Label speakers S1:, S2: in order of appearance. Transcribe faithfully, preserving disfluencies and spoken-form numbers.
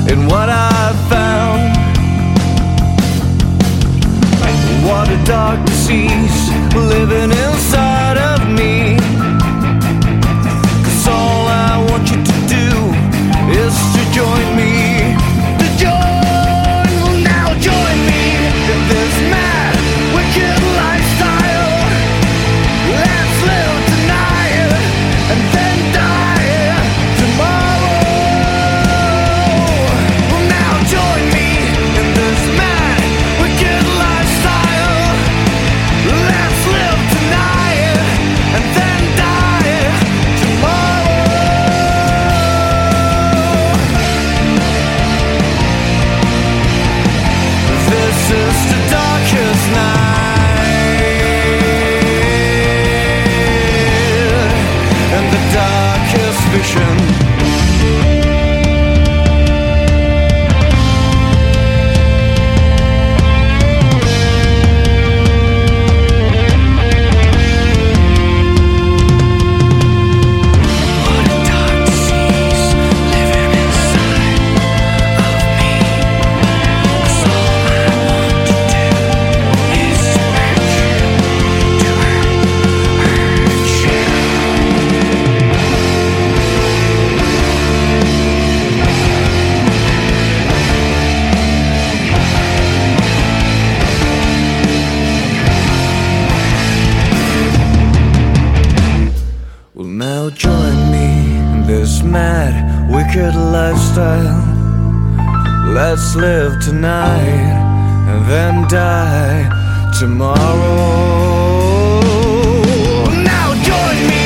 S1: in what I found. What a dark disease living inside of me. 'Cause all I want you to do is to join me. To join, well now join me in this mad, wicked lifestyle. Let's live tonight and then die tomorrow. Well now join me in this mad, wicked lifestyle. Let's live tonight and then die tomorrow. This is the darkest night and the darkest vision. What a dark disease living inside of me. 'Cause all I want to do is to hurt you, to hurt, hurt you. Well now join me in this mad, wicked lifestyle. Let's live tonight and then die tomorrow. Now join me